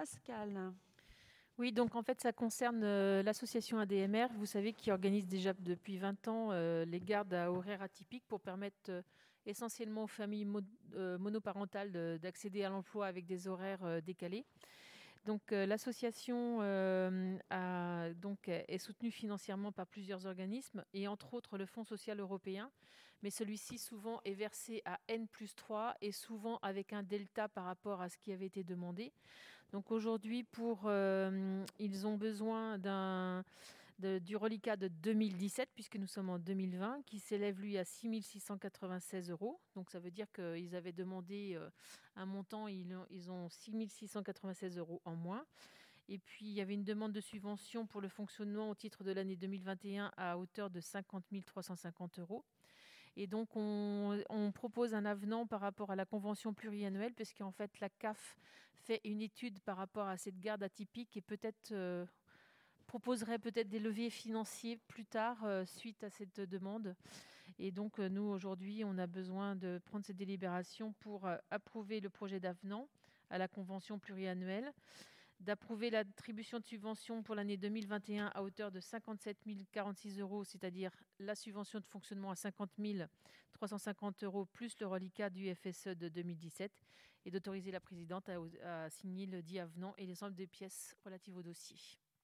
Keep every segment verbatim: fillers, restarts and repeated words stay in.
Pascal. Oui, donc en fait, ça concerne euh, l'association A D M R, vous savez, qui organise déjà depuis vingt ans euh, les gardes à horaires atypiques pour permettre euh, essentiellement aux familles mo- euh, monoparentales de- d'accéder à l'emploi avec des horaires euh, décalés. Donc euh, l'association euh, a- donc, est soutenue financièrement par plusieurs organismes et entre autres le Fonds social européen, mais celui-ci souvent est versé à N plus trois et souvent avec un delta par rapport à ce qui avait été demandé. Donc aujourd'hui, pour, euh, ils ont besoin d'un, de- du reliquat de deux mille dix-sept, puisque nous sommes en deux mille vingt, qui s'élève lui à six mille six cent quatre-vingt-seize euros. Donc ça veut dire qu'ils avaient demandé euh, un montant, ils ont, ils ont six mille six cent quatre-vingt-seize euros en moins. Et puis il y avait une demande de subvention pour le fonctionnement au titre de l'année deux mille vingt et un à hauteur de cinquante mille trois cent cinquante euros. Et donc, on, on propose un avenant par rapport à la convention pluriannuelle, puisqu'en fait, la C A F fait une étude par rapport à cette garde atypique et peut-être euh, proposerait peut-être des leviers financiers plus tard euh, suite à cette demande. Et donc, euh, nous, aujourd'hui, on a besoin de prendre cette délibération pour euh, approuver le projet d'avenant à la convention pluriannuelle, d'approuver l'attribution de subventions pour l'année deux mille vingt et un à hauteur de cinquante-sept mille quarante-six euros, c'est-à-dire la subvention de fonctionnement à cinquante mille trois cent cinquante euros plus le reliquat du F S E de deux mille dix-sept, et d'autoriser la présidente à, à signer le dit avenant et l'ensemble des pièces relatives au dossier.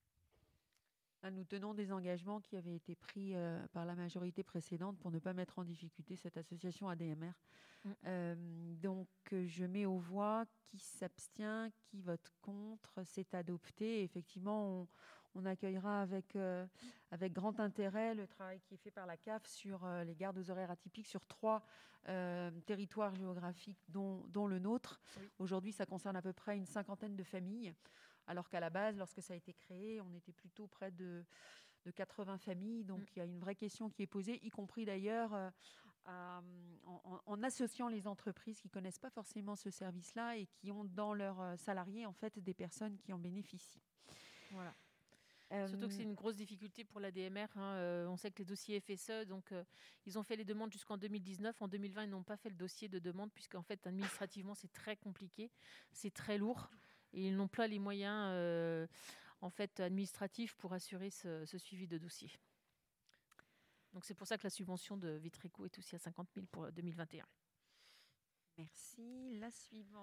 Nous tenons des engagements qui avaient été pris euh, par la majorité précédente pour ne pas mettre en difficulté cette association A D M R. Mm. Euh, donc, je mets aux voix qui s'abstient, qui vote contre. C'est adopté. Et effectivement, on, on accueillera avec, euh, avec grand intérêt le travail qui est fait par la C A F sur euh, les gardes aux horaires atypiques sur trois euh, territoires géographiques, dont, dont le nôtre. Oui. Aujourd'hui, ça concerne à peu près une cinquantaine de familles. Alors qu'à la base, lorsque ça a été créé, on était plutôt près de, de quatre-vingts familles. Donc, mm. il y a une vraie question qui est posée, y compris d'ailleurs euh, à, en, en associant les entreprises qui ne connaissent pas forcément ce service-là et qui ont dans leurs salariés, en fait, des personnes qui en bénéficient. Voilà. Euh, Surtout que c'est une grosse difficulté pour l'A D M R. Hein. Euh, on sait que les dossiers F S E, donc euh, ils ont fait les demandes jusqu'en deux mille dix-neuf. En deux mille vingt, ils n'ont pas fait le dossier de demande puisqu'en fait, administrativement, c'est très compliqué, c'est très lourd. Et ils n'ont pas les moyens euh, en fait, administratifs pour assurer ce, ce suivi de dossier. Donc c'est pour ça que la subvention de Vitreco est aussi à cinquante mille pour deux mille vingt et un. Merci. La suivante.